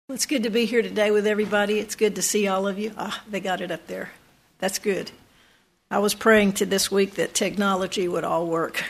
Well, it's good to be here today with everybody. It's good to see all of you. They got it up there. That's good. I was praying to this week that technology would all work.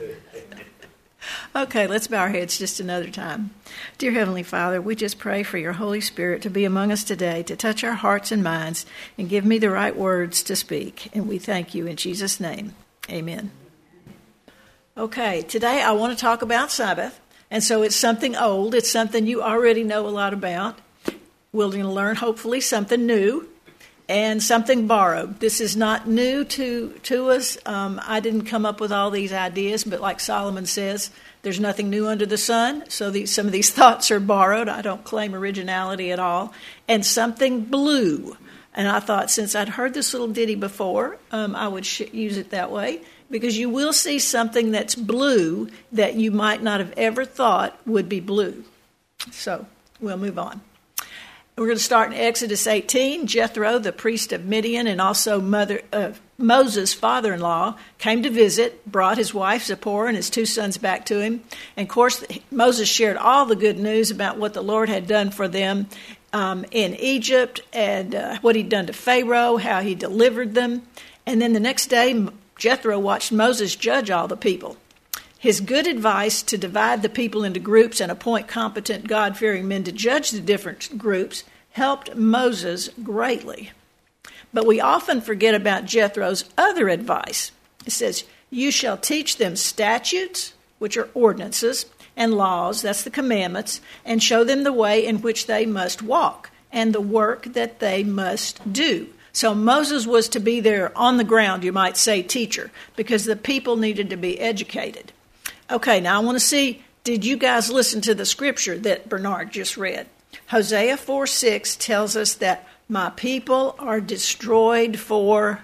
Okay, let's bow our heads just another time. Dear Heavenly Father, we just pray for your Holy Spirit to be among us today, to touch our hearts and minds, and give me the right words to speak. And we thank you in Jesus' name. Amen. Okay, today I want to talk about Sabbath. And so it's something old. It's something you already know a lot about. We're going to learn, hopefully, something new and something borrowed. This is not new to us. I didn't come up with all these ideas, but like Solomon says, there's nothing new under the sun. So some of these thoughts are borrowed. I don't claim originality at all. And something blue. And I thought, since I'd heard this little ditty before, I would use it that way. Because you will see something that's blue that you might not have ever thought would be blue. So we'll move on. We're going to start in Exodus 18. Jethro, the priest of Midian, and also Moses' father-in-law, came to visit, brought his wife Zipporah and his two sons back to him. And, of course, Moses shared all the good news about what the Lord had done for them in Egypt and what he'd done to Pharaoh, how he delivered them. And then the next day, Jethro watched Moses judge all the people. His good advice to divide the people into groups and appoint competent, God-fearing men to judge the different groups helped Moses greatly. But we often forget about Jethro's other advice. It says, "You shall teach them statutes," which are ordinances, and laws, that's the commandments, and show them the way in which they must walk and the work that they must do. So Moses was to be there on the ground, you might say, teacher, because the people needed to be educated. Okay, now I want to see, did you guys listen to the scripture that Bernard just read? Hosea 4:6 tells us that my people are destroyed for...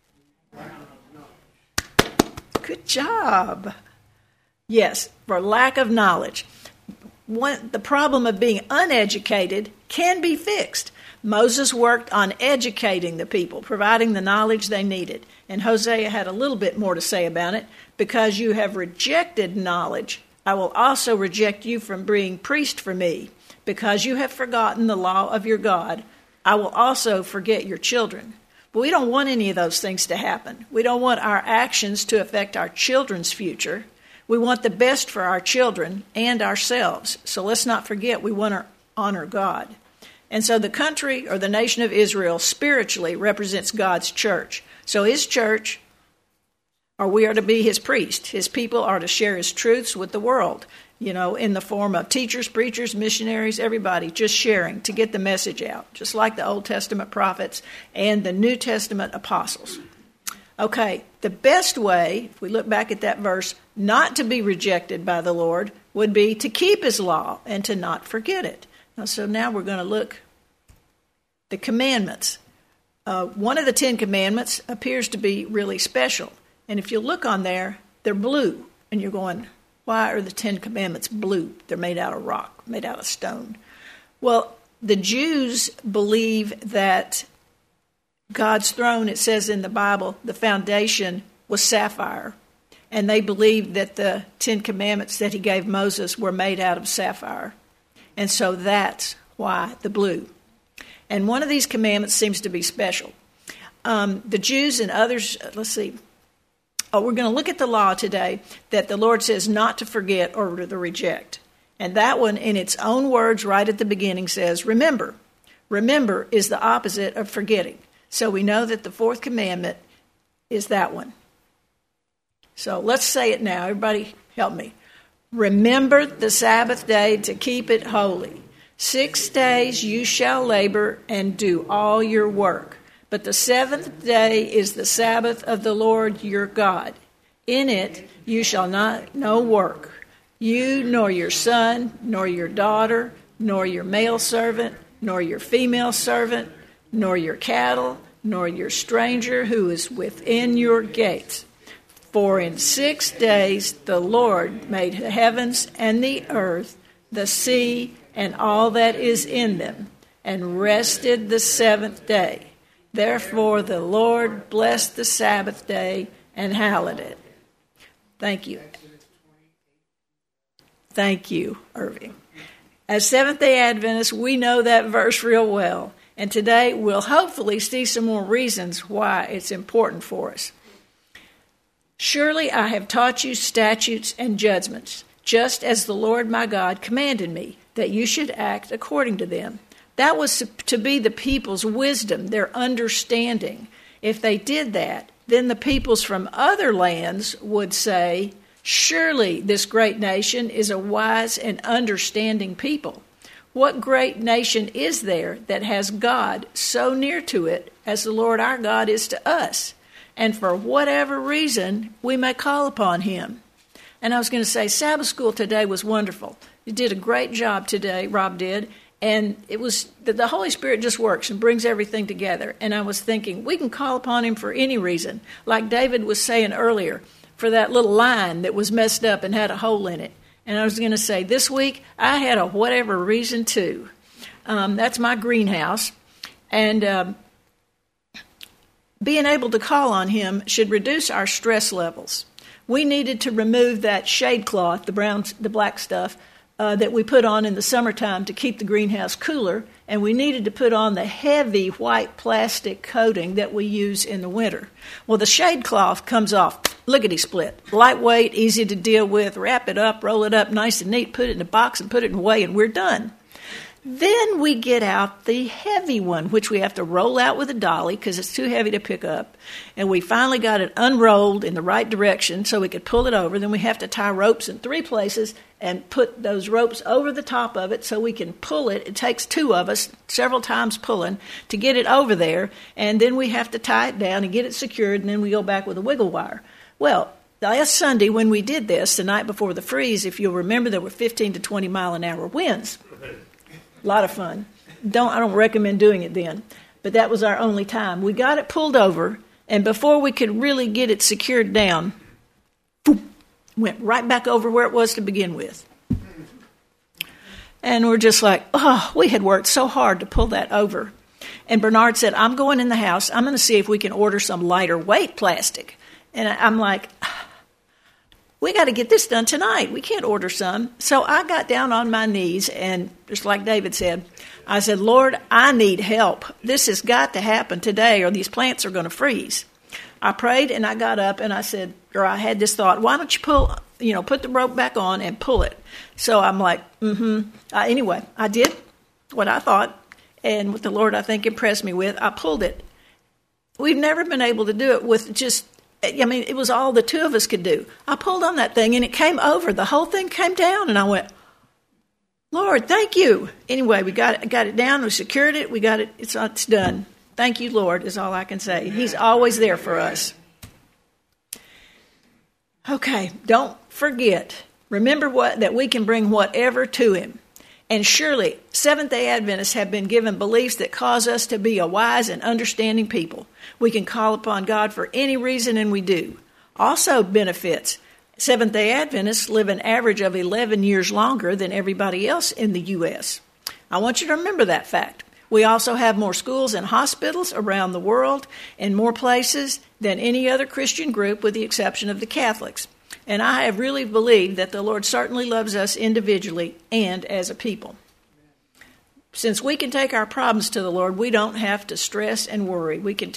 Good job. Yes, for lack of knowledge. The problem of being uneducated can be fixed. Moses worked on educating the people, providing the knowledge they needed. And Hosea had a little bit more to say about it. Because you have rejected knowledge, I will also reject you from being priest for me. Because you have forgotten the law of your God, I will also forget your children. But we don't want any of those things to happen. We don't want our actions to affect our children's future. We want the best for our children and ourselves. So let's not forget we want to honor God. And so the country or the nation of Israel spiritually represents God's church. So his church, or we are to be his priest. His people are to share his truths with the world, in the form of teachers, preachers, missionaries, everybody just sharing to get the message out, just like the Old Testament prophets and the New Testament apostles. Okay, the best way, if we look back at that verse, not to be rejected by the Lord would be to keep his law and to not forget it. So now we're going to look the commandments. One of the 10 commandments appears to be really special. And if you look on there, they're blue. And you're going, why are the 10 commandments blue? They're made out of rock, made out of stone. Well, the Jews believe that God's throne, it says in the Bible, the foundation was sapphire. And they believed that the 10 commandments that he gave Moses were made out of sapphire. And so that's why the blue. And one of these commandments seems to be special. The Jews and others, let's see. We're going to look at the law today that the Lord says not to forget or to reject. And that one, in its own words, right at the beginning says, remember. Remember is the opposite of forgetting. So we know that the fourth commandment is that one. So let's say it now. Everybody help me. Remember the Sabbath day to keep it holy. 6 days you shall labor and do all your work. But the seventh day is the Sabbath of the Lord your God. In it you shall not no work, you nor your son, nor your daughter, nor your male servant, nor your female servant, nor your cattle, nor your stranger who is within your gates. For in 6 days the Lord made the heavens and the earth, the sea, and all that is in them, and rested the seventh day. Therefore the Lord blessed the Sabbath day and hallowed it. Thank you. Thank you, Irving. As Seventh-day Adventists, we know that verse real well. And today we'll hopefully see some more reasons why it's important for us. Surely I have taught you statutes and judgments, just as the Lord my God commanded me, that you should act according to them. That was to be the people's wisdom, their understanding. If they did that, then the peoples from other lands would say, surely this great nation is a wise and understanding people. What great nation is there that has God so near to it as the Lord our God is to us? And for whatever reason, we may call upon him. And I was going to say, Sabbath school today was wonderful. You did a great job today, Rob did. And it was the Holy Spirit just works and brings everything together. And I was thinking, we can call upon him for any reason. Like David was saying earlier, for that little line that was messed up and had a hole in it. And I was going to say, this week, I had a whatever reason too. That's my greenhouse. And being able to call on him should reduce our stress levels. We needed to remove that shade cloth, the black stuff, that we put on in the summertime to keep the greenhouse cooler. And we needed to put on the heavy white plastic coating that we use in the winter. Well, the shade cloth comes off lickety-split. Lightweight, easy to deal with, wrap it up, roll it up nice and neat, put it in a box and put it away, and we're done. Then we get out the heavy one, which we have to roll out with a dolly because it's too heavy to pick up. And we finally got it unrolled in the right direction so we could pull it over. Then we have to tie ropes in 3 places and put those ropes over the top of it so we can pull it. It takes 2 of us, several times pulling, to get it over there. And then we have to tie it down and get it secured, and then we go back with a wiggle wire. Well, last Sunday when we did this, the night before the freeze, if you'll remember, there were 15 to 20 mile an hour winds. A lot of fun. I don't recommend doing it then, but that was our only time. We got it pulled over, and before we could really get it secured down, boom, went right back over where it was to begin with. And we're just like, oh, we had worked so hard to pull that over. And Bernard said, I'm going in the house. I'm going to see if we can order some lighter weight plastic. And I'm like, we got to get this done tonight. We can't order some. So I got down on my knees, and just like David said, I said, Lord, I need help. This has got to happen today or these plants are going to freeze. I prayed, and I got up, and I said, or I had this thought, why don't you put the rope back on and pull it? So I'm like, anyway, I did what I thought, and what the Lord, I think, impressed me with. I pulled it. We've never been able to do it with just, it was all the 2 of us could do. I pulled on that thing, and it came over. The whole thing came down, and I went, Lord, thank you. Anyway, we got it down. We secured it. We got it. It's done. Thank you, Lord, is all I can say. He's always there for us. Okay, don't forget. Remember that we can bring whatever to him. And surely, Seventh-day Adventists have been given beliefs that cause us to be a wise and understanding people. We can call upon God for any reason, and we do. Also benefits. Seventh-day Adventists live an average of 11 years longer than everybody else in the U.S. I want you to remember that fact. We also have more schools and hospitals around the world in more places than any other Christian group, with the exception of the Catholics. And I have really believed that the Lord certainly loves us individually and as a people. Since we can take our problems to the Lord, we don't have to stress and worry. We can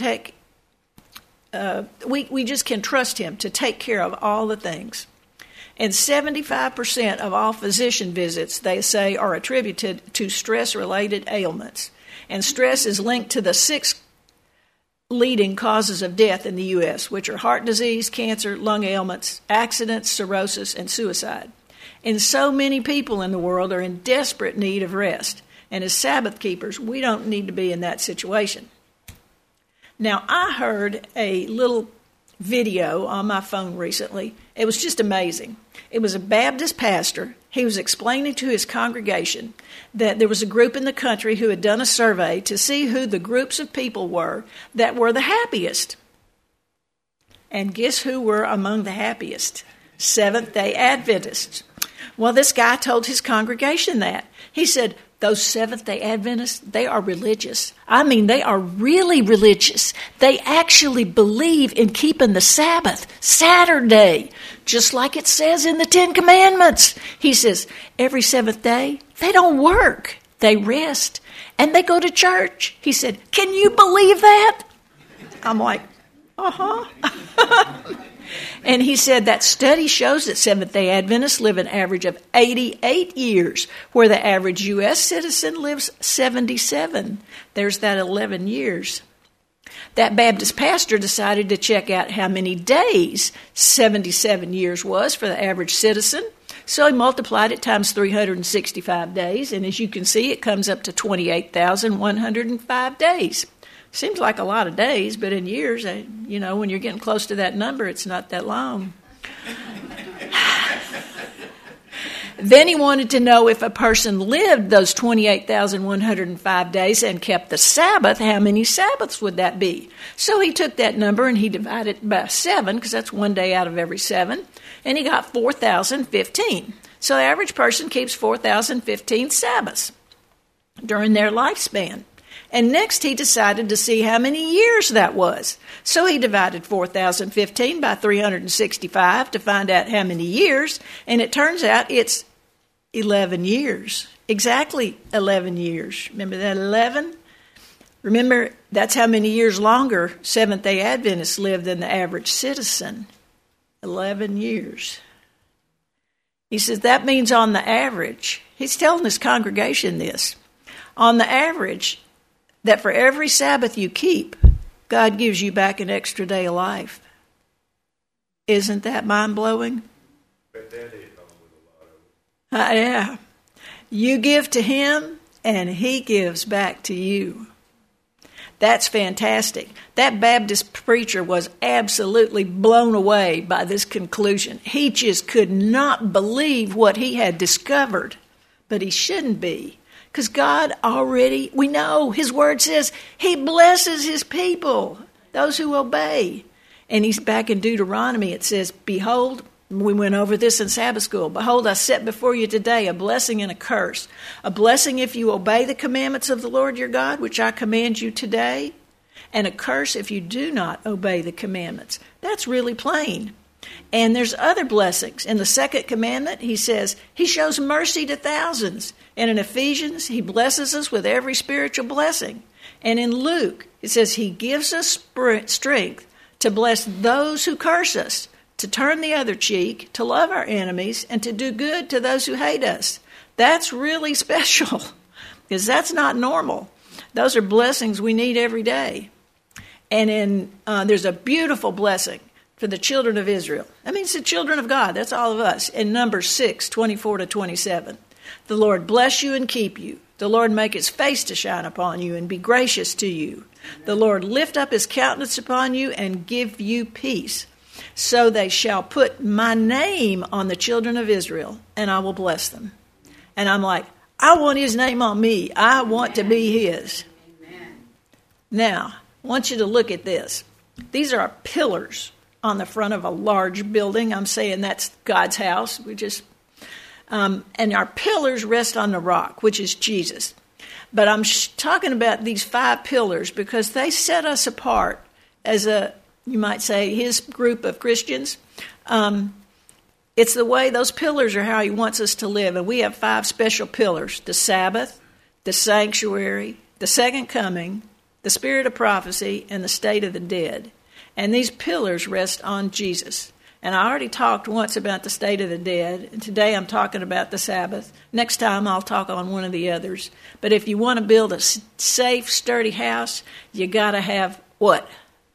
we just can trust him to take care of all the things. And 75% of all physician visits, they say, are attributed to stress-related ailments. And stress is linked to the 6 leading causes of death in the U.S., which are heart disease, cancer, lung ailments, accidents, cirrhosis, and suicide. And so many people in the world are in desperate need of rest. And as Sabbath keepers, we don't need to be in that situation. Now, I heard a little video on my phone recently. It was just amazing. It was a Baptist pastor. He was explaining to his congregation that there was a group in the country who had done a survey to see who the groups of people were that were the happiest. And guess who were among the happiest? Seventh-day Adventists. Well, this guy told his congregation that. He said, those Seventh-day Adventists, they are religious. I mean, they are really religious. They actually believe in keeping the Sabbath, Saturday, just like it says in the 10 Commandments. He says, every 7th day, They don't work. They rest. And they go to church. He said, can you believe that? I'm like, uh-huh. And he said that study shows that Seventh-day Adventists live an average of 88 years, where the average U.S. citizen lives 77. There's that 11 years. That Baptist pastor decided to check out how many days 77 years was for the average citizen. So he multiplied it times 365 days, and as you can see, it comes up to 28,105 days. Seems like a lot of days, but in years, when you're getting close to that number, it's not that long. Then he wanted to know if a person lived those 28,105 days and kept the Sabbath, how many Sabbaths would that be? So he took that number and he divided it by 7, because that's one day out of every 7, and he got 4,015. So the average person keeps 4,015 Sabbaths during their lifespan. And next he decided to see how many years that was. So he divided 4,015 by 365 to find out how many years, and it turns out it's 11 years. Exactly 11 years. Remember that 11? Remember, that's how many years longer Seventh-day Adventists live than the average citizen. 11 years. He says that means on the average, he's telling his congregation this, on the average, that for every Sabbath you keep, God gives you back an extra day of life. Isn't that mind-blowing? Yeah. You give to him, and he gives back to you. That's fantastic. That Baptist preacher was absolutely blown away by this conclusion. He just could not believe what he had discovered, but he shouldn't be. Because God already, we know, his word says he blesses his people, those who obey. And he's back in Deuteronomy, it says, behold, we went over this in Sabbath school, behold, I set before you today a blessing and a curse. A blessing if you obey the commandments of the Lord your God, which I command you today, and a curse if you do not obey the commandments. That's really plain. And there's other blessings. In the second commandment, he says, he shows mercy to thousands. And in Ephesians, he blesses us with every spiritual blessing. And in Luke, it says he gives us strength to bless those who curse us, to turn the other cheek, to love our enemies, and to do good to those who hate us. That's really special, because that's not normal. Those are blessings we need every day. And there's a beautiful blessing for the children of Israel. I mean, it's the children of God. That's all of us. In Numbers 6, 24 to 27. The Lord bless you and keep you. The Lord make his face to shine upon you and be gracious to you. The Lord lift up his countenance upon you and give you peace. So they shall put my name on the children of Israel, and I will bless them. And I'm like, I want his name on me. I want to be his. Now, I want you to look at this. These are pillars on the front of a large building. I'm saying that's God's house. And our pillars rest on the rock, which is Jesus. But I'm talking about these 5 pillars because they set us apart as you might say, his group of Christians. It's the way those pillars are how he wants us to live. And we have 5 special pillars: the Sabbath, the sanctuary, the second coming, the spirit of prophecy, and the state of the dead. And these pillars rest on Jesus. And I already talked once about the state of the dead, and today I'm talking about the Sabbath. Next time I'll talk on one of the others. But if you want to build a safe, sturdy house, you got to have what?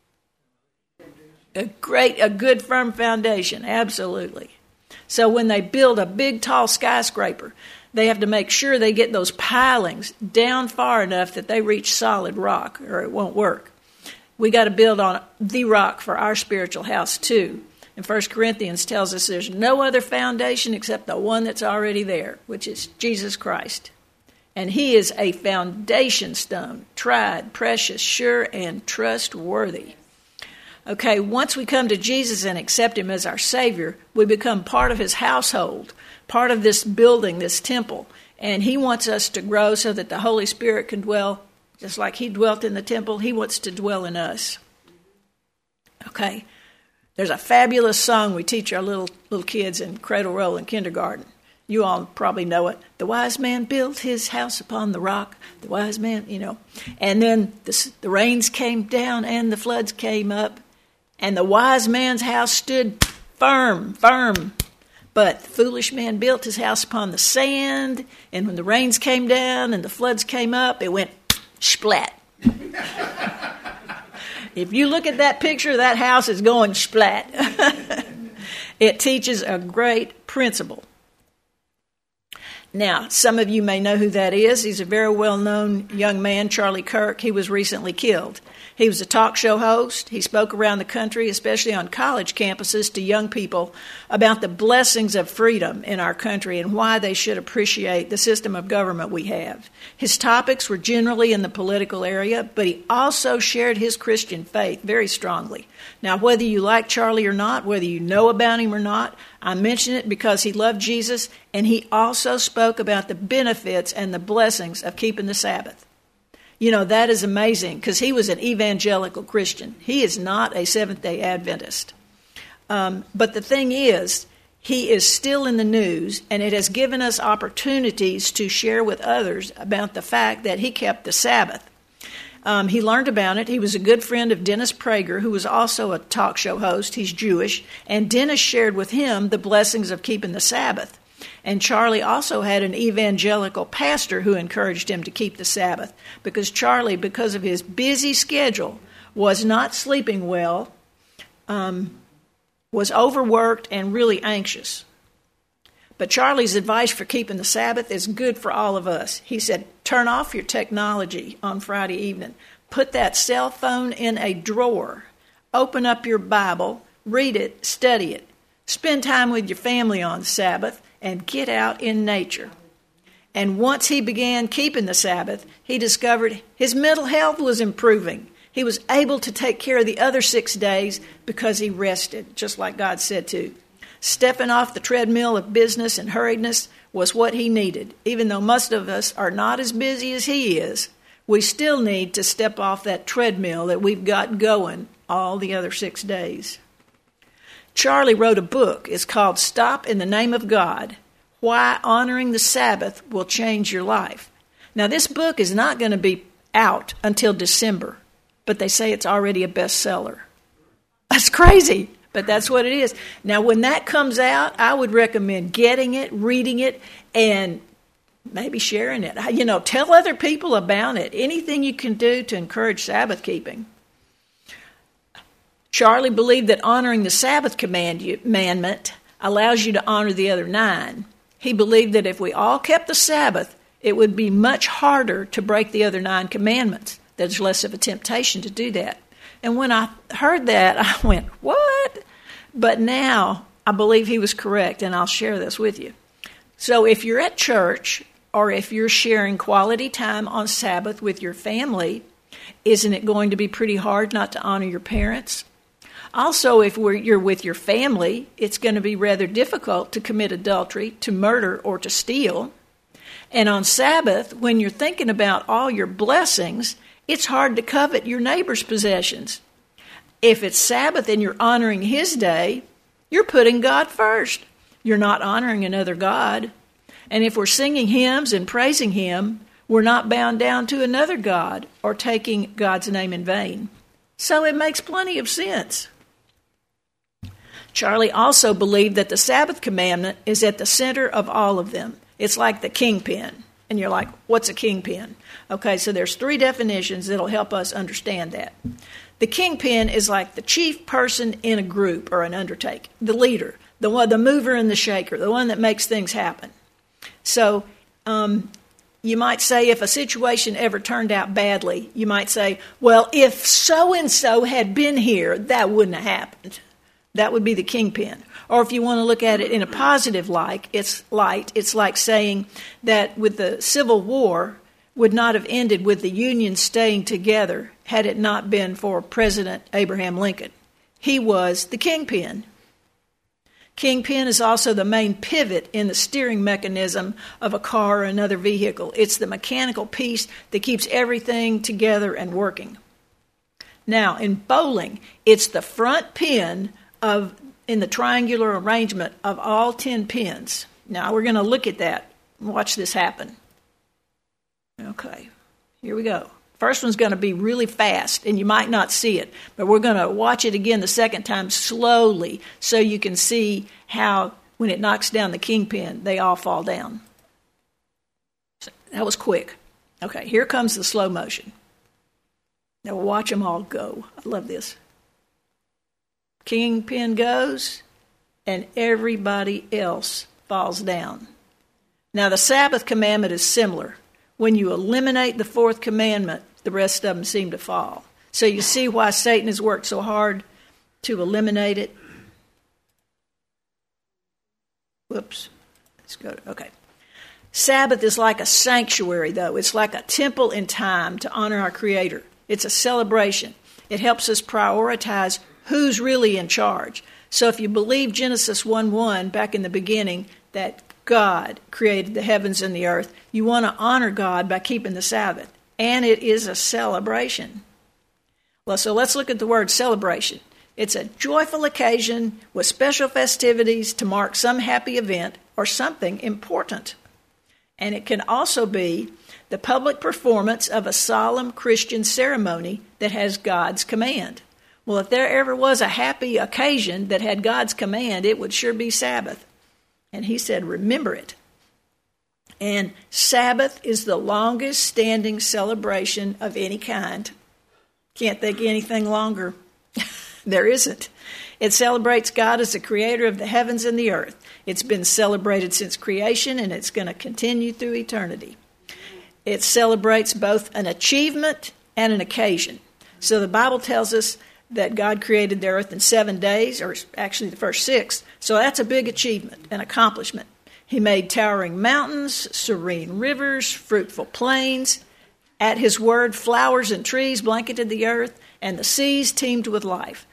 A good, firm foundation, absolutely. So when they build a big, tall skyscraper, they have to make sure they get those pilings down far enough that they reach solid rock, or it won't work. We got to build on the rock for our spiritual house too. And 1 Corinthians tells us there's no other foundation except the one that's already there, which is Jesus Christ. And he is a foundation stone, tried, precious, sure, and trustworthy. Okay, once we come to Jesus and accept him as our Savior, we become part of his household, part of this building, this temple. And he wants us to grow so that the Holy Spirit can dwell, just like he dwelt in the temple, he wants to dwell in us. Okay, there's a fabulous song we teach our little kids in Cradle Roll in kindergarten. You all probably know it. The wise man built his house upon the rock. The wise man, And then the rains came down and the floods came up. And the wise man's house stood firm. But the foolish man built his house upon the sand. And when the rains came down and the floods came up, it went splat. If you look at that picture, that house is going splat. It teaches a great principle. Now, some of you may know who that is. He's a very well-known young man, Charlie Kirk. He was recently killed. He was a talk show host. He spoke around the country, especially on college campuses, to young people about the blessings of freedom in our country and why they should appreciate the system of government we have. His topics were generally in the political area, but he also shared his Christian faith very strongly. Now, whether you like Charlie or not, whether you know about him or not, I mention it because he loved Jesus, and he also spoke about the benefits and the blessings of keeping the Sabbath. That is amazing because he was an evangelical Christian. He is not a Seventh-day Adventist. But the thing is, he is still in the news, and it has given us opportunities to share with others about the fact that he kept the Sabbath. He learned about it. He was a good friend of Dennis Prager, who was also a talk show host. He's Jewish. And Dennis shared with him the blessings of keeping the Sabbath. And Charlie also had an evangelical pastor who encouraged him to keep the Sabbath because Charlie, because of his busy schedule, was not sleeping well, was overworked, and really anxious. But Charlie's advice for keeping the Sabbath is good for all of us. He said, turn off your technology on Friday evening. Put that cell phone in a drawer. Open up your Bible. Read it. Study it. Spend time with your family on Sabbath and get out in nature. And once he began keeping the Sabbath, he discovered his mental health was improving. He was able to take care of the other 6 days because he rested, just like God said to. Stepping off the treadmill of business and hurriedness was what he needed. Even though most of us are not as busy as he is, we still need to step off that treadmill that we've got going all the other 6 days. Charlie wrote a book. It's called Stop in the Name of God, Why Honoring the Sabbath Will Change Your Life. Now, this book is not going to be out until December, but they say it's already a bestseller. That's crazy, but that's what it is. Now, when that comes out, I would recommend getting it, reading it, and maybe sharing it. Tell other people about it. Anything you can do to encourage Sabbath keeping. Charlie believed that honoring the Sabbath commandment allows you to honor the other 9. He believed that if we all kept the Sabbath, it would be much harder to break the other 9 commandments. There's less of a temptation to do that. And when I heard that, I went, what? But now I believe he was correct, and I'll share this with you. So if you're at church or if you're sharing quality time on Sabbath with your family, isn't it going to be pretty hard not to honor your parents? Also, if you're with your family, it's going to be rather difficult to commit adultery, to murder, or to steal. And on Sabbath, when you're thinking about all your blessings, it's hard to covet your neighbor's possessions. If it's Sabbath and you're honoring his day, you're putting God first. You're not honoring another God. And if we're singing hymns and praising him, we're not bound down to another God or taking God's name in vain. So it makes plenty of sense. Charlie also believed that the Sabbath commandment is at the center of all of them. It's like the kingpin. And you're like, what's a kingpin? Okay, so there's 3 definitions that'll help us understand that. The kingpin is like the chief person in a group or an undertaking, the leader, the mover and the shaker, the one that makes things happen. So you might say if a situation ever turned out badly, you might say, well, if so-and-so had been here, that wouldn't have happened. That would be the kingpin. Or if you want to look at it in a positive light, it's like saying that with the Civil War would not have ended with the Union staying together had it not been for President Abraham Lincoln. He was the kingpin. Kingpin is also the main pivot in the steering mechanism of a car or another vehicle. It's the mechanical piece that keeps everything together and working. Now, in bowling, it's the front pin in the triangular arrangement of all 10 pins. Now we're going to look at that and watch this happen. Okay, here we go. First one's going to be really fast, and you might not see it, but we're going to watch it again the second time slowly so you can see how when it knocks down the kingpin, they all fall down. So that was quick. Okay, here comes the slow motion. Now we'll watch them all go. I love this. Kingpin goes, and everybody else falls down. Now the Sabbath commandment is similar. When you eliminate the fourth commandment, the rest of them seem to fall. So you see why Satan has worked so hard to eliminate it. Whoops. Let's go to, okay. Sabbath is like a sanctuary, though. It's like a temple in time to honor our Creator. It's a celebration. It helps us prioritize who's really in charge. So if you believe Genesis 1:1 back in the beginning that God created the heavens and the earth, you want to honor God by keeping the Sabbath. And it is a celebration. Well, so let's look at the word celebration. It's a joyful occasion with special festivities to mark some happy event or something important. And it can also be the public performance of a solemn Christian ceremony that has God's command. Well, if there ever was a happy occasion that had God's command, it would sure be Sabbath. And he said, remember it. And Sabbath is the longest standing celebration of any kind. Can't think of anything longer. There isn't. It celebrates God as the creator of the heavens and the earth. It's been celebrated since creation, and it's going to continue through eternity. It celebrates both an achievement and an occasion. So the Bible tells us that God created the earth in 7 days, or actually the first 6. So that's a big achievement, an accomplishment. He made towering mountains, serene rivers, fruitful plains. At his word, flowers and trees blanketed the earth, and the seas teemed with life.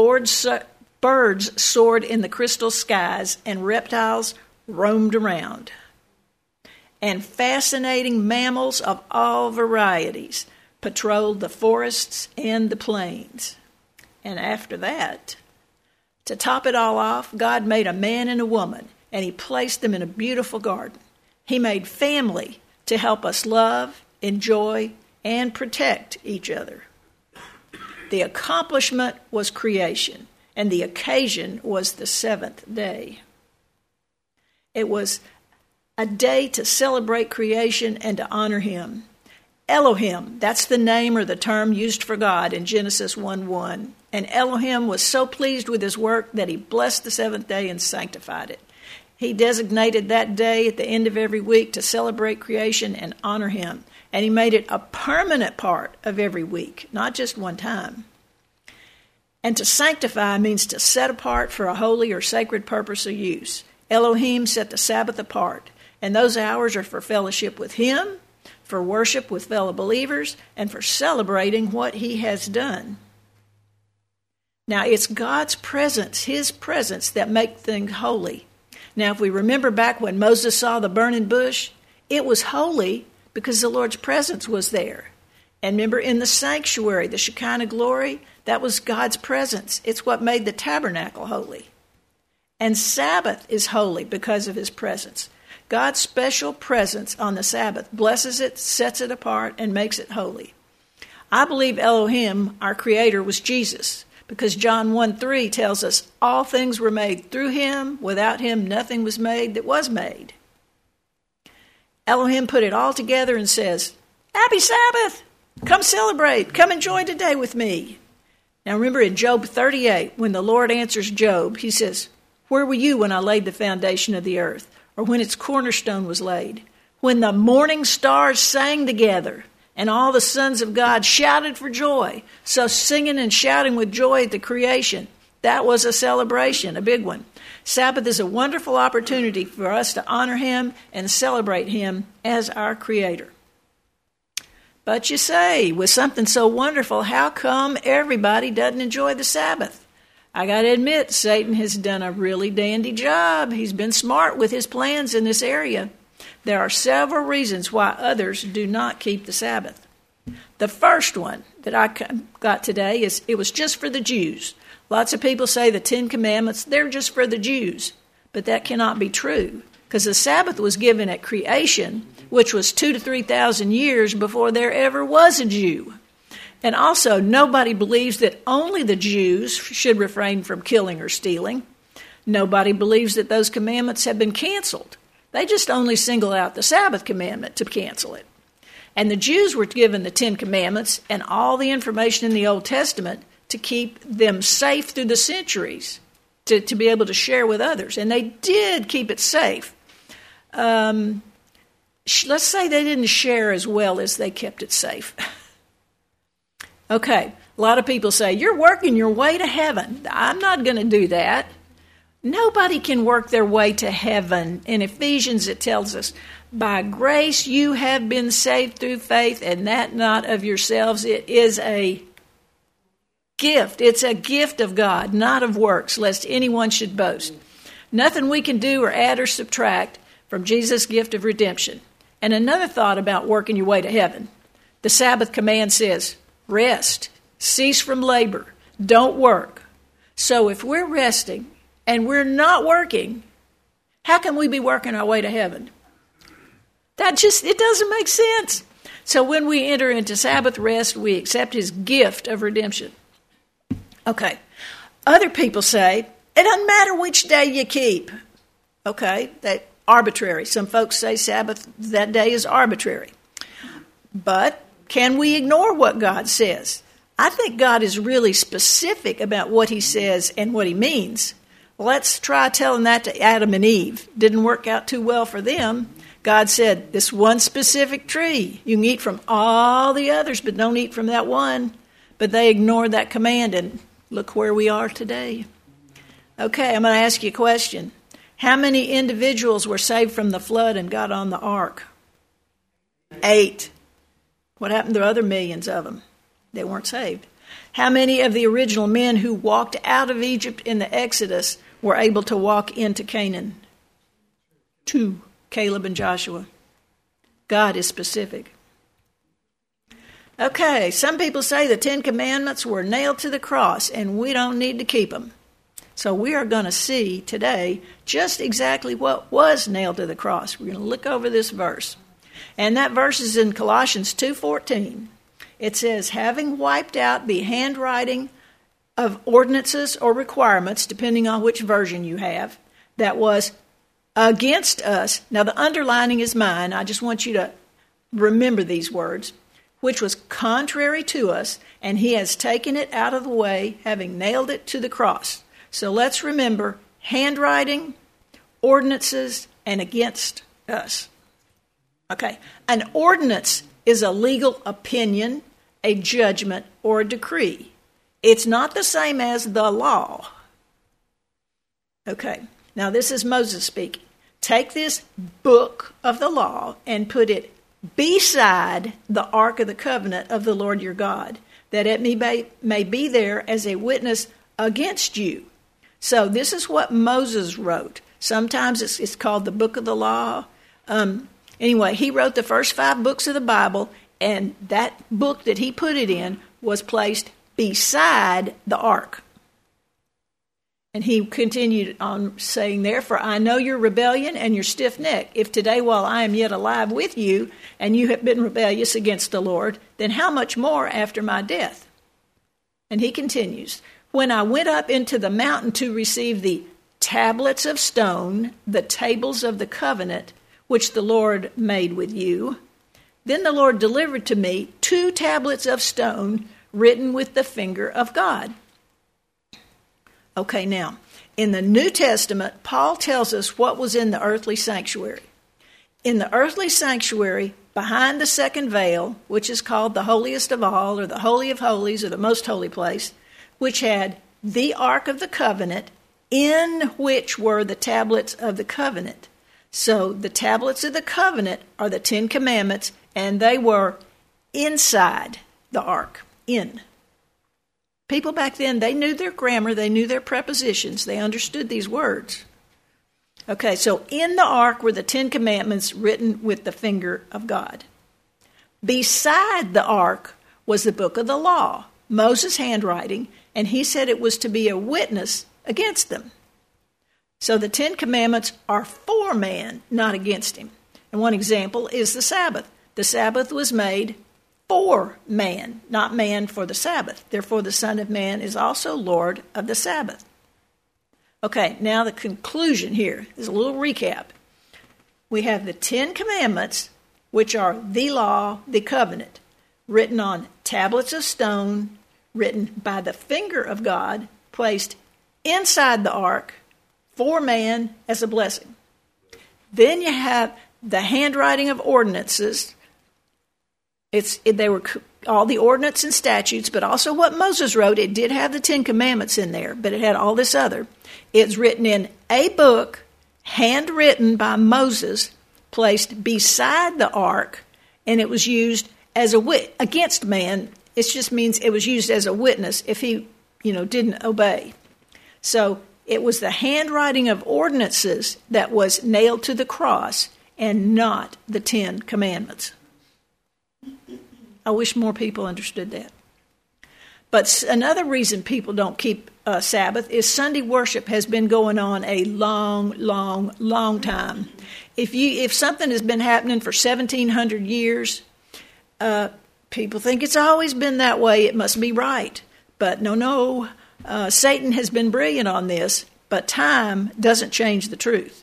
Birds soared in the crystal skies, and reptiles roamed around. And fascinating mammals of all varieties patrolled the forests and the plains. And after that, to top it all off, God made a man and a woman, and he placed them in a beautiful garden. He made family to help us love, enjoy, and protect each other. The accomplishment was creation, and the occasion was the 7th day. It was a day to celebrate creation and to honor him. Elohim, that's the name or the term used for God in Genesis 1:1. And Elohim was so pleased with his work that he blessed the 7th day and sanctified it. He designated that day at the end of every week to celebrate creation and honor him. And he made it a permanent part of every week, not just one time. And to sanctify means to set apart for a holy or sacred purpose or use. Elohim set the Sabbath apart, and those hours are for fellowship with him, for worship with fellow believers, and for celebrating what he has done. Now, it's God's presence, his presence, that make things holy. Now, if we remember back when Moses saw the burning bush, it was holy because the Lord's presence was there. And remember, in the sanctuary, the Shekinah glory, that was God's presence. It's what made the tabernacle holy. And Sabbath is holy because of his presence. God's special presence on the Sabbath blesses it, sets it apart, and makes it holy. I believe Elohim, our Creator, was Jesus, because John 1:3 tells us all things were made through him. Without him, nothing was made that was made. Elohim put it all together and says, Happy Sabbath! Come celebrate. Come enjoy today with me. Now remember in Job 38, when the Lord answers Job, he says, Where were you when I laid the foundation of the earth, or when its cornerstone was laid? When the morning stars sang together, and all the sons of God shouted for joy. So singing and shouting with joy at the creation, that was a celebration, a big one. Sabbath is a wonderful opportunity for us to honor him and celebrate him as our Creator. But you say, with something so wonderful, how come everybody doesn't enjoy the Sabbath? I got to admit, Satan has done a really dandy job. He's been smart with his plans in this area. There are several reasons why others do not keep the Sabbath. The first one that I got today is it was just for the Jews. Lots of people say the 10 Commandments, they're just for the Jews. But that cannot be true, because the Sabbath was given at creation, which was 2,000 to 3,000 years before there ever was a Jew. And also, nobody believes that only the Jews should refrain from killing or stealing. Nobody believes that those commandments have been canceled. They just only single out the Sabbath commandment to cancel it. And the Jews were given the 10 Commandments and all the information in the Old Testament to keep them safe through the centuries, to be able to share with others. And they did keep it safe. Let's say they didn't share as well as they kept it safe. Okay, a lot of people say, you're working your way to heaven. I'm not going to do that. Nobody can work their way to heaven. In Ephesians, it tells us, by grace you have been saved through faith, and that not of yourselves. It is a gift. It's a gift of God, not of works, lest anyone should boast. Nothing we can do or add or subtract from Jesus' gift of redemption. And another thought about working your way to heaven. The Sabbath command says, rest, cease from labor, don't work. So if we're resting and we're not working, how can we be working our way to heaven? It doesn't make sense. So when we enter into Sabbath rest, we accept his gift of redemption. Okay. Other people say, it doesn't matter which day you keep. Okay, that's arbitrary. Some folks say Sabbath, that day is arbitrary. But can we ignore what God says? I think God is really specific about what he says and what he means. Let's try telling that to Adam and Eve. Didn't work out too well for them. God said, this one specific tree, you can eat from all the others, but don't eat from that one. But they ignored that command, and look where we are today. Okay, I'm going to ask you a question. How many individuals were saved from the flood and got on the ark? 8. What happened to the other millions of them? They weren't saved. How many of the original men who walked out of Egypt in the Exodus were able to walk into Canaan? 2. Caleb and Joshua. God is specific. Okay, some people say the 10 Commandments were nailed to the cross and we don't need to keep them. So we are going to see today just exactly what was nailed to the cross. We're going to look over this verse. And that verse is in Colossians 2:14. It says, having wiped out the handwriting of ordinances or requirements, depending on which version you have, that was against us. Now the underlining is mine. I just want you to remember these words. Which was contrary to us, and he has taken it out of the way, having nailed it to the cross. So let's remember handwriting, ordinances, and against us. Okay, an ordinance is a legal opinion, a judgment, or a decree. It's not the same as the law. Okay, now this is Moses speaking. Take this book of the law and put it beside the ark of the covenant of the Lord your God, that it may be there as a witness against you. So this is what Moses wrote. Sometimes it's called the book of the law. Anyway, he wrote the first 5 books of the Bible, and that book that he put it in was placed beside the ark. And he continued on saying, therefore, I know your rebellion and your stiff neck. If today, while I am yet alive with you, and you have been rebellious against the Lord, then how much more after my death? And he continues, when I went up into the mountain to receive the tablets of stone, the tables of the covenant, which the Lord made with you, then the Lord delivered to me 2 tablets of stone written with the finger of God. Okay, now, in the New Testament, Paul tells us what was in the earthly sanctuary. In the earthly sanctuary, behind the second veil, which is called the holiest of all, or the Holy of Holies, or the most holy place, which had the Ark of the Covenant, in which were the tablets of the covenant. So the tablets of the covenant are the 10 Commandments, and they were inside the ark, in. People back then, they knew their grammar, they knew their prepositions, they understood these words. Okay, so in the ark were the 10 Commandments written with the finger of God. Beside the ark was the book of the law, Moses' handwriting, and he said it was to be a witness against them. So the 10 Commandments are for man, not against him. And one example is the Sabbath. The Sabbath was made for man, not man for the Sabbath. Therefore, the Son of Man is also Lord of the Sabbath. Okay, now the conclusion here is a little recap. We have the 10 Commandments, which are the law, the covenant, written on tablets of stone, written by the finger of God, placed inside the ark for man as a blessing. Then you have the handwriting of ordinances. They were all the ordinance and statutes, but also what Moses wrote. It did have the 10 Commandments in there, but it had all this other. It's written in a book, handwritten by Moses, placed beside the ark, and it was used as against man. It just means it was used as a witness if he, didn't obey. So it was the handwriting of ordinances that was nailed to the cross and not the 10 Commandments. I wish more people understood that. But another reason people don't keep Sabbath is Sunday worship has been going on a long, long, long time. If something has been happening for 1,700 years, people think it's always been that way. It must be right. But no. Satan has been brilliant on this, but time doesn't change the truth.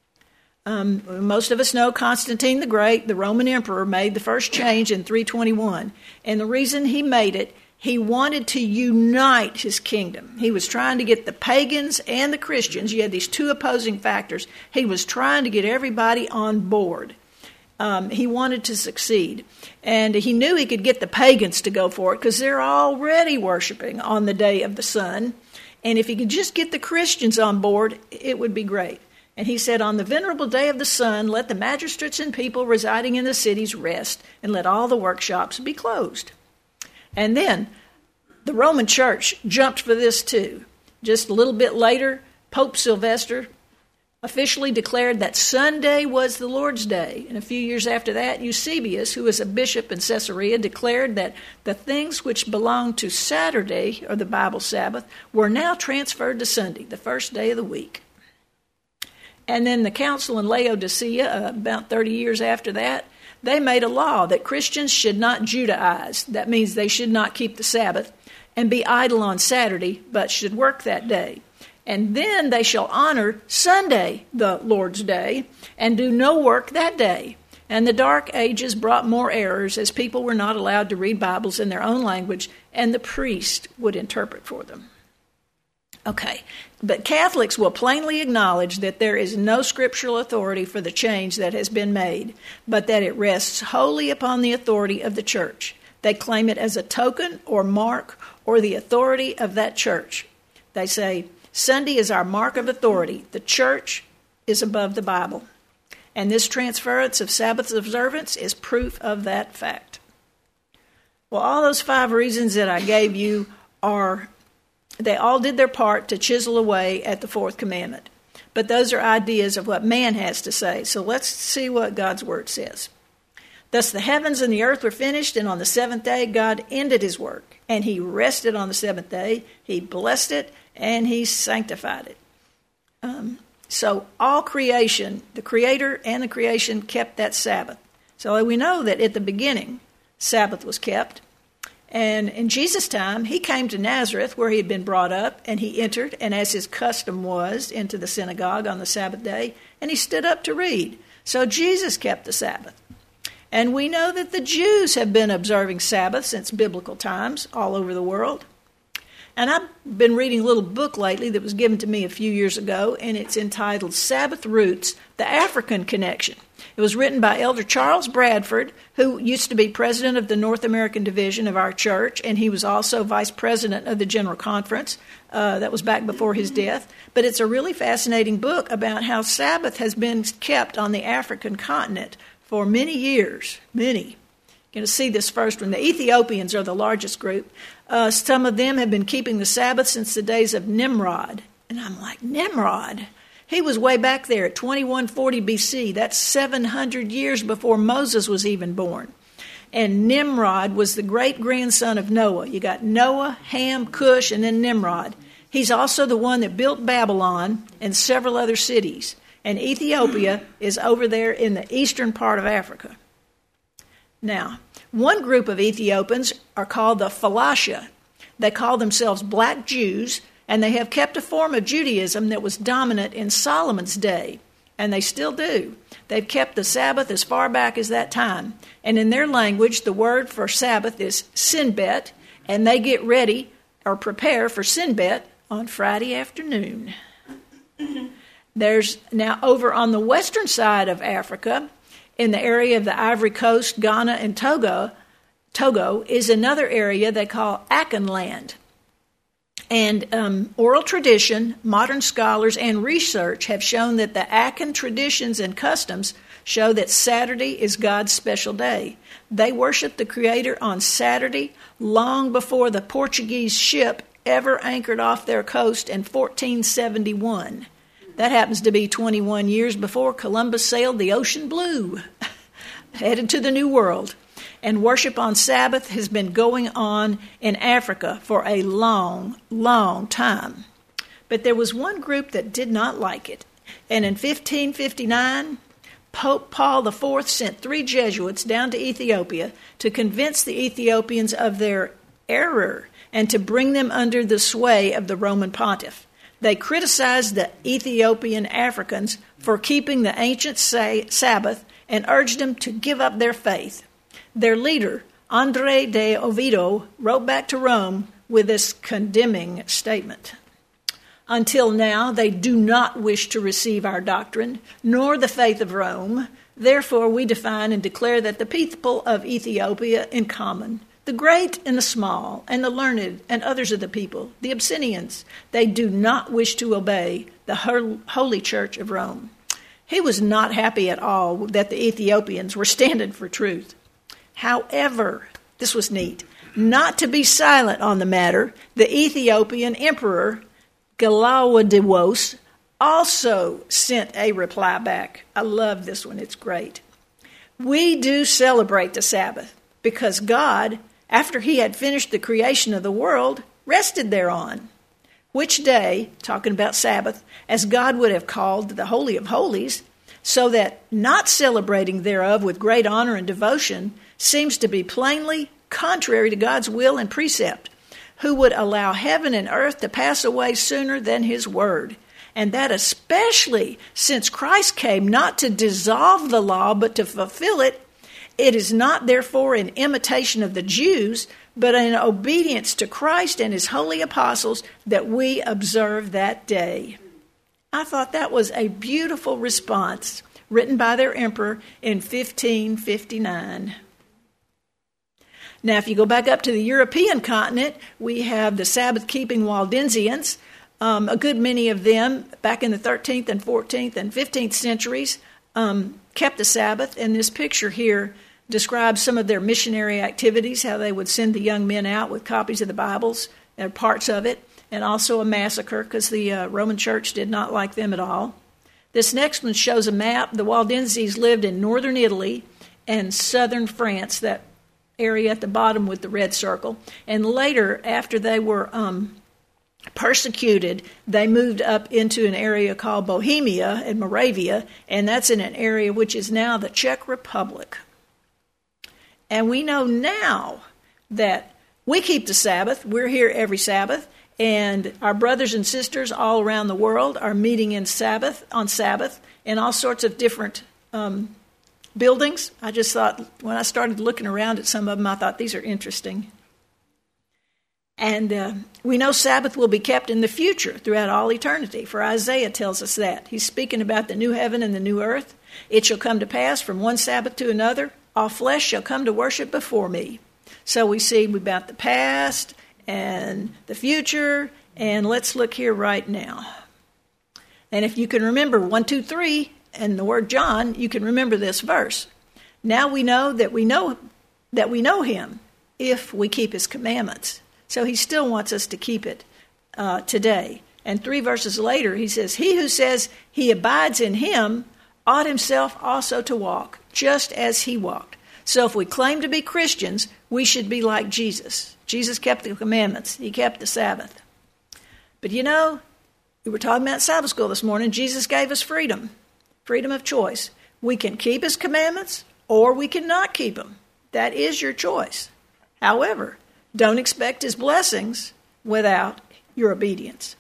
Most of us know Constantine the Great, the Roman emperor, made the first change in 321. And the reason he made it, he wanted to unite his kingdom. He was trying to get the pagans and the Christians. You had these two opposing factors. He was trying to get everybody on board. He wanted to succeed. And he knew he could get the pagans to go for it because they're already worshiping on the day of the sun. And if he could just get the Christians on board, it would be great. And he said, on the venerable day of the sun, let the magistrates and people residing in the cities rest, and let all the workshops be closed. And then the Roman Church jumped for this too. Just a little bit later, Pope Sylvester officially declared that Sunday was the Lord's Day. And a few years after that, Eusebius, who was a bishop in Caesarea, declared that the things which belonged to Saturday, or the Bible Sabbath, were now transferred to Sunday, the first day of the week. And then the council in Laodicea, about 30 years after that, they made a law that Christians should not Judaize. That means they should not keep the Sabbath and be idle on Saturday, but should work that day. And then they shall honor Sunday, the Lord's Day, and do no work that day. And the Dark Ages brought more errors, as people were not allowed to read Bibles in their own language, and the priest would interpret for them. Okay, but Catholics will plainly acknowledge that there is no scriptural authority for the change that has been made, but that it rests wholly upon the authority of the church. They claim it as a token or mark or the authority of that church. They say, Sunday is our mark of authority. The church is above the Bible. And this transference of Sabbath observance is proof of that fact. Well, all those 5 reasons that I gave you they all did their part to chisel away at the 4th commandment. But those are ideas of what man has to say. So let's see what God's word says. Thus the heavens and the earth were finished, and on the 7th day God ended his work. And he rested on the 7th day. He blessed it, and he sanctified it. So all creation, the Creator and the creation, kept that Sabbath. So we know that at the beginning, Sabbath was kept. And in Jesus' time, he came to Nazareth, where he had been brought up, and he entered, and as his custom was, into the synagogue on the Sabbath day, and he stood up to read. So Jesus kept the Sabbath. And we know that the Jews have been observing Sabbath since biblical times all over the world. And I've been reading a little book lately that was given to me a few years ago, and it's entitled Sabbath Roots, The African Connection. It was written by Elder Charles Bradford, who used to be president of the North American Division of our church, and he was also vice president of the General Conference. That was back before his death. But it's a really fascinating book about how Sabbath has been kept on the African continent for many years, many. You're going to see this first one. The Ethiopians are the largest group. Some of them have been keeping the Sabbath since the days of Nimrod. And I'm like, Nimrod? He was way back there at 2140 BC. That's 700 years before Moses was even born. And Nimrod was the great-grandson of Noah. You got Noah, Ham, Cush, and then Nimrod. He's also the one that built Babylon and several other cities. And Ethiopia is over there in the eastern part of Africa. Now, one group of Ethiopians are called the Phalasha. They call themselves Black Jews, and they have kept a form of Judaism that was dominant in Solomon's day, and they still do. They've kept the Sabbath as far back as that time. And in their language, the word for Sabbath is Sinbet, and they get ready or prepare for Sinbet on Friday afternoon. There's now over on the western side of Africa, in the area of the Ivory Coast, Ghana, and Togo is another area they call Akanland. And oral tradition, modern scholars, and research have shown that the Akan traditions and customs show that Saturday is God's special day. They worship the Creator on Saturday long before the Portuguese ship ever anchored off their coast in 1471. That happens to be 21 years before Columbus sailed the ocean blue, headed to the New World. And worship on Sabbath has been going on in Africa for a long, long time. But there was one group that did not like it. And in 1559, Pope Paul IV sent 3 Jesuits down to Ethiopia to convince the Ethiopians of their error and to bring them under the sway of the Roman pontiff. They criticized the Ethiopian Africans for keeping the ancient Sabbath and urged them to give up their faith. Their leader, Andre de Oviedo, wrote back to Rome with this condemning statement. Until now, they do not wish to receive our doctrine, nor the faith of Rome. Therefore, we define and declare that the people of Ethiopia in common, the great and the small, and the learned and others of the people, the Abyssinians, they do not wish to obey the Holy Church of Rome. He was not happy at all that the Ethiopians were standing for truth. However, this was neat, not to be silent on the matter, the Ethiopian emperor, Galawadiwos, also sent a reply back. I love this one, it's great. We do celebrate the Sabbath because God, after he had finished the creation of the world, rested thereon. Which day, talking about Sabbath, as God would have called the Holy of Holies, so that not celebrating thereof with great honor and devotion seems to be plainly contrary to God's will and precept, who would allow heaven and earth to pass away sooner than his word. And that especially since Christ came not to dissolve the law, but to fulfill it. It is not therefore in imitation of the Jews, but in obedience to Christ and his holy apostles that we observe that day. I thought that was a beautiful response written by their emperor in 1559. Now, if you go back up to the European continent, we have the Sabbath-keeping Waldensians. A good many of them, back in the 13th and 14th and 15th centuries, kept the Sabbath. And this picture here describes some of their missionary activities, how they would send the young men out with copies of the Bibles, and parts of it, and also a massacre because the Roman Church did not like them at all. This next one shows a map. The Waldenses lived in northern Italy and southern France, that area at the bottom with the red circle. And later, after they were persecuted, they moved up into an area called Bohemia and Moravia, and that's in an area which is now the Czech Republic. And we know now that we keep the Sabbath. We're here every Sabbath, and our brothers and sisters all around the world are meeting on Sabbath in all sorts of different buildings. I just thought, when I started looking around at some of them, I thought these are interesting. And we know Sabbath will be kept in the future throughout all eternity, for Isaiah tells us that. He's speaking about the new heaven and the new earth. It shall come to pass from one Sabbath to another, all flesh shall come to worship before me. So we see about the past and the future, and let's look here right now. And if you can remember 1, 2, 3 and the word John, you can remember this verse. Now we know that we know him if we keep his commandments. So he still wants us to keep it today. And 3 verses later, he says, he who says he abides in him ought himself also to walk, just as he walked. So if we claim to be Christians, we should be like Jesus. Jesus kept the commandments. He kept the Sabbath. But we were talking about Sabbath school this morning. Jesus gave us freedom of choice. We can keep his commandments or we cannot keep them. That is your choice. However, don't expect his blessings without your obedience.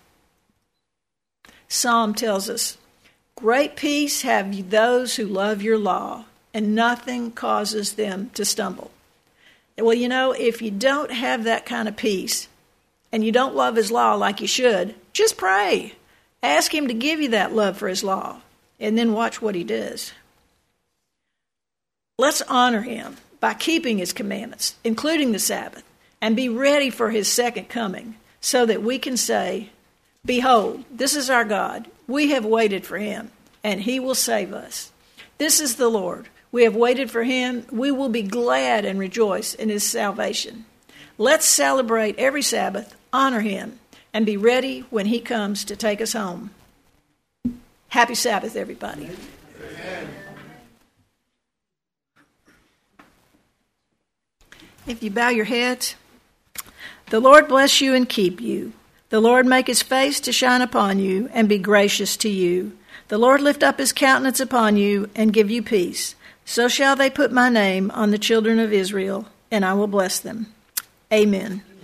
Psalm tells us, great peace have those who love your law, and nothing causes them to stumble. Well, if you don't have that kind of peace, and you don't love his law like you should, just pray. Ask him to give you that love for his law, and then watch what he does. Let's honor him by keeping his commandments, including the Sabbath, and be ready for his second coming, so that we can say, behold, this is our God. We have waited for him, and he will save us. This is the Lord. We have waited for him. We will be glad and rejoice in his salvation. Let's celebrate every Sabbath, honor him, and be ready when he comes to take us home. Happy Sabbath, everybody. Amen. If you bow your heads, the Lord bless you and keep you. The Lord make his face to shine upon you and be gracious to you. The Lord lift up his countenance upon you and give you peace. So shall they put my name on the children of Israel, and I will bless them. Amen.